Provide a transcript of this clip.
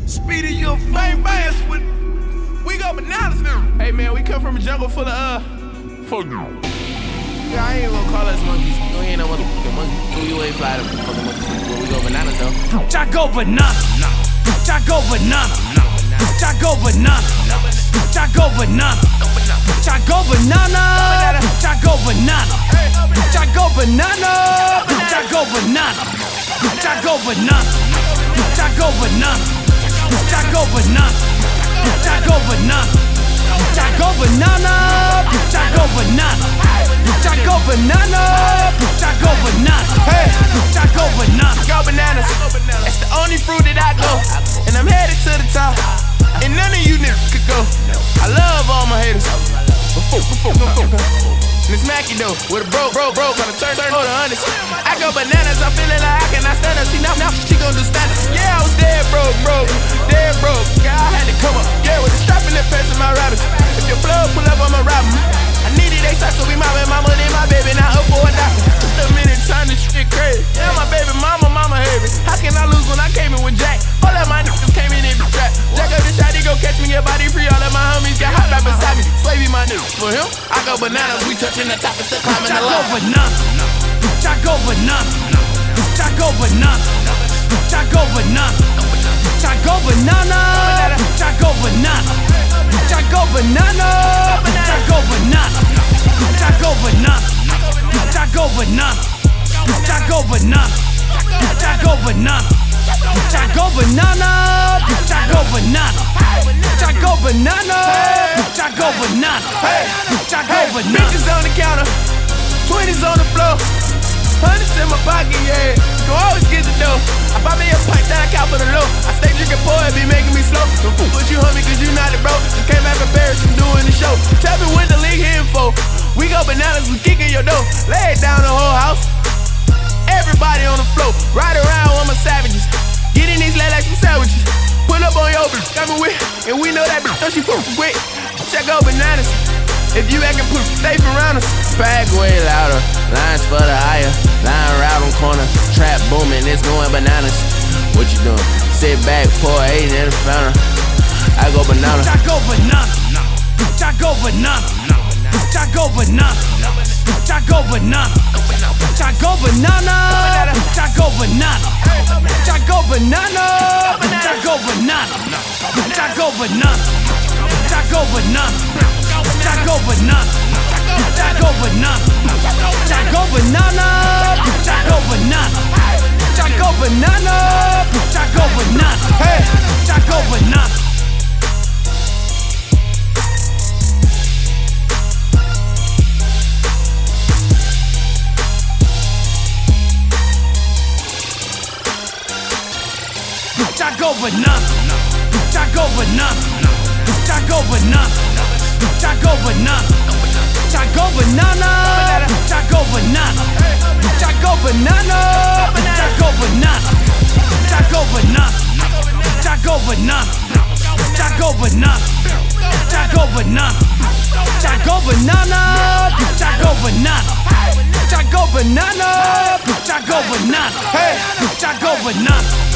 Speedy, you a fame bass with. We go bananas now. Hey man, we come from a jungle full of fuck you. Yeah, I ain't gonna call us monkeys. You ain't no motherfucking monkey. You ain't fly them fucking monkeys. But we go bananas though. Jago banana. Jago banana. Jago banana. Jago banana. Jago banana. Jago banana. Jago banana. Jago banana. Jago banana. Jago banana. Jago banana. Jago banana. Jago banana. Jago banana. Jago banana. Jago banana. Hey, Jago banana. go bananas. That's the only fruit that I go. And I'm headed to the top. And none of you niggas could go. I love all my haters. And it's Mackie though, with a broke, gonna turn to hundreds. I go bananas, I'm feeling like I cannot stand up. See now she gon' do stand up. Yeah, I was dead broke. God, I had to come up. Yeah, with the strap in the pants of my rabbits. If your blood pull up, I'ma rob 'em. I needed they socks, so we mobbing my money, my baby, now up for a doctor. Took a minute, turn this shit crazy. Yeah, my baby, mama heavy. How can I lose when I came in with Jack? All of my niggas came in and trap. Jack up the shot, he go catch me, get body free. All of my homies got hot right beside me. Slavey my niggas. For him, I go bananas, we touching the top and still climbing the line. Jago banana. Jago banana. Jago banana. Jago banana. Jago banana. Jago banana. Jago banana. Jago banana. Jago banana. Jago banana. Jago banana. Jago banana. Jago banana. Jago banana. Jago banana. Jago banana. Bitches on the counter, 20s on the floor, 100s in my pocket, yeah. You can always get the dough. I buy me a pint, then I count for the low. I stay drinking pour, it be making me slow. Don't fool with you, homie, cause you not it, bro. Just came back from Paris from doing the show. Tell me what the league here for. We go bananas, we kicking your dough. Lay it down the whole house. Everybody on the floor, ride around with my savages. Get in these legs like some sandwiches. Pull up on your bitch, got me with, and we know that bitch, know she fucking quick. Check out bananas. If you actin' pussy, safe around us. Swag way louder, lines for the higher. Line route on corner, trap booming, it's going bananas. What you doing? Sit back, pour 8 in the fountain. I go banana. Jago banana. Jago banana. Jago banana. Jago banana. Jago banana. Jago banana. Jago banana. Jago banana. Jago banana. Jago banana. Jago banana. Jago banana. Jago banana. Jago banana. Jago banana. Jago banana. Hey, Jago banana. Jago banana. Jago banana. Jago banana. Jago banana. Jago banana. Jago banana. Jago banana. Jago banana. Jago banana. Jago banana. Jago banana. Jago banana. Jago banana. Jago banana. Jago banana. Jago banana. hey. Jago banana.